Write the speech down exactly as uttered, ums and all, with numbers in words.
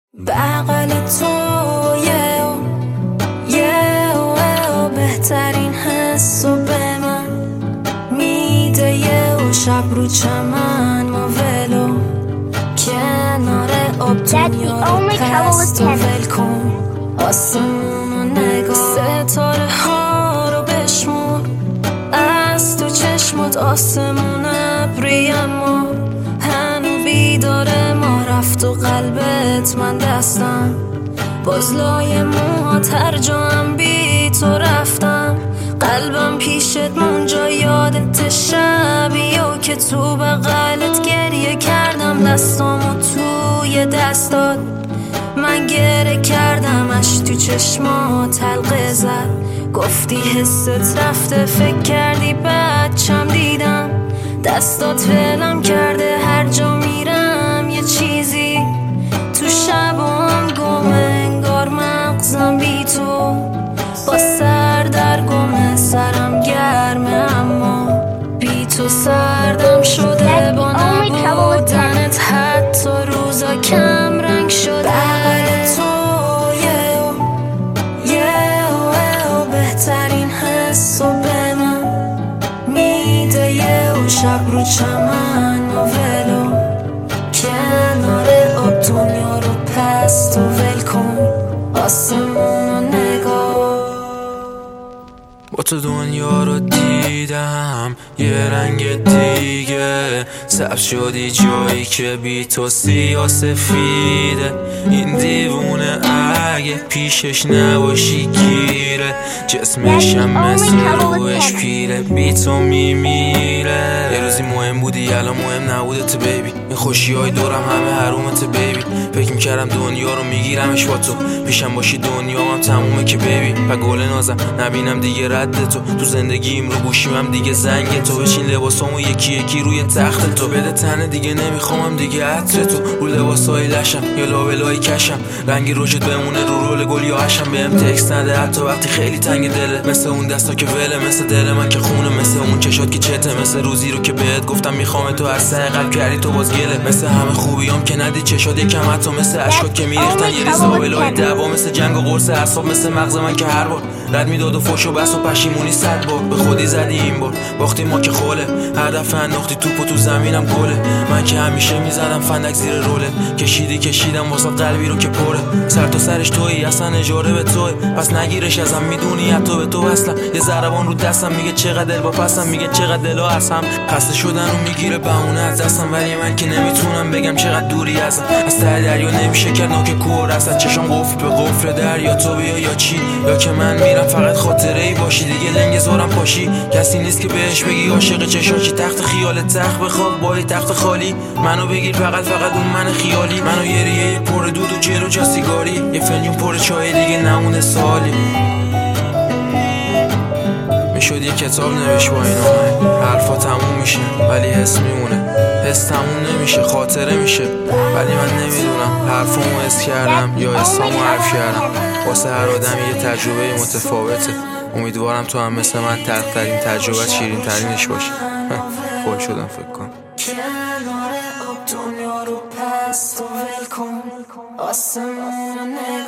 بغل تو یه و یه و بهترین حس و به من میده یه و شب رو چمن ما ولو کنار آب دنیا رو پست و ول کن آسمون و نگاه ستاره ها رو بشمور از تو چشمات آسمون ابری اما هنو بیداره ما رفت و قلبت من دستم باز لای موهات هر جا هم بی تو رفتم قلبم پیشت مونجا یادت شبی و که تو بغلت گریه کردم دستامو توی دستات من گره کردمش تو چشمات حلقه زد گفتی حست رفته فکر کردی بچم دیدم دستات ولم کرده هر جا میرم یه چیزی تو شبام گمه انگار مغزم بی تو با سر در گمه سرم گرمه اما بی تو سردم شده با نبودنت حتی روزا کم رنگ شده بغل تو یه و یه و بهترین حس و به من میده یه و شب رو چمن و ولو کنار آب دنیا رو پست و ول کن آسمون و نگاه با تو دنیا رو دیدم یه رنگ دیگه سبز شدی جایی که بی تو سیاه سفیده این دیوونه اگه پیشش نباشی گیره جسمشم مثل روش پیره بی تو میمیره یه روزی مهم بودی الان مهم نبودت بیبی این خوشی های دورم همه حرومت بیبی فکر میکردم دنیا رو میگیرمش با تو پیشم باشی دنیا هم تمومه که بیبی و گل نازم نبینم دیگه رد تو تو زندگیم رو گوشیمم دیگه زنگ تو بشین لباسامو یکی یکی روی تخت تو بده تنه دیگه نمیخوامم دیگه عطر تو رو لباسای لشم یا لابلای کشم رنگی روشت بمونه رو رول گل یا هشم بهم تکست نده حتی وقتی خیلی تنگ دله مثل اون دستا که وله مثل دل من که خونه مثل اون چشات که چته مثل روزی رو که بهت گفتم میخوام تو از سر قلب کردی تو باز گله مثل همه خوبیام که ندی چشات یکم حتی مثل اشکات که میریختن یه ریز آبلای دعوا مثل جنگ و قرص اعصاب مثل مغز من که هر بار رد میداد و فوش و بس و پشیمونی صد بار به خودی زدی این بار باختی ما که خوله هر دفعه انداختی توپو تو زمینم گله من که همیشه میزدم فندک زیر روله کشیدی کشیدم واسه قلبی رو که پره سر تا سرش تویی اصلا اجاره به توی پس نگیرش ازم میدونی حتی به تو وصلم یه ضربان رو دستم میگه چقدر دل با پسم میگه چقدر دلا هستم خسته شدن رو میگیره بهونه از دستم ولی من که نمیتونم بگم چقدر دوری ازم از ته دریا نمیشه کرد نوک کور از چشم قفل به قفل دریا تو بیا یا چی یا که من میرم فقط خاطره ای باشی دیگه لنگ زورم پاشی کسی نیست که بهش بگی عاشق چشاکی تخت خیال تخت بخواب با تخت خالی منو بگیر فقط فقط اون من خیالی منو یه ریه پر دود و جلو جا سیگاری یه فنجون پر چای دیگه نمونه سالی میشد یه کتاب نوشت با این آهنگ حرفا تموم میشه ولی حس میمونه حس تموم نمیشه خاطره میشه ولی من نمیدونم حرفامو حس کردم یا حسامو حرف کردم واسه هر آدمی یه تجربه متفاوته امیدوارم تو هم مثل من تلخترین تجربه شیرین ترینش باشه خوش شدم فکر کنم کنار آب دنیا رو پست و ول کن آسمون